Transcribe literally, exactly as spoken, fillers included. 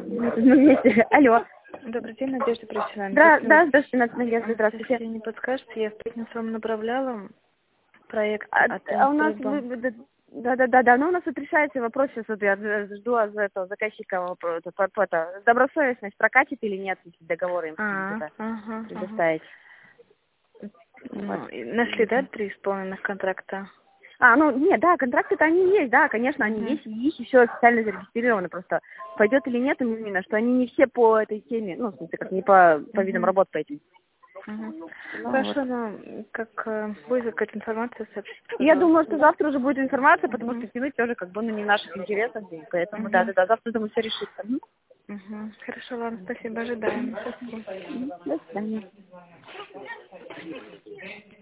Мы вместе. Алло. Добрый день, Надежда Просилана. Да, да, здравствуйте, Надежда, здравствуйте. Если не подскажете, я в пятницу вам направляла проект А, от а у нас, да, да, да, да, но у нас вот решается вопрос, сейчас вот я жду от этого заказчика, это, это, добросовестность прокатит или нет, если договор им ага, ага. предоставить. Ну, нашли, да, три исполненных контракта? А, ну, нет, да, контракты-то они есть, да, конечно, они Uh-huh. есть, и их все официально зарегистрировано, просто пойдет или нет, именно, что они не все по этой теме, ну, в смысле, как не по, по видам Uh-huh. работ по этим. Uh-huh. Ну, Хорошо, вот. но как э, будет какая-то информация, сообщите, Я пожалуйста. думаю, что завтра уже будет информация, потому Uh-huh. что тянуть тоже как бы ну, не в наших интересах, поэтому, Uh-huh. да, да, да, завтра, думаю, все решится. Uh-huh. Хорошо, ладно, спасибо, ожидаем. До свидания.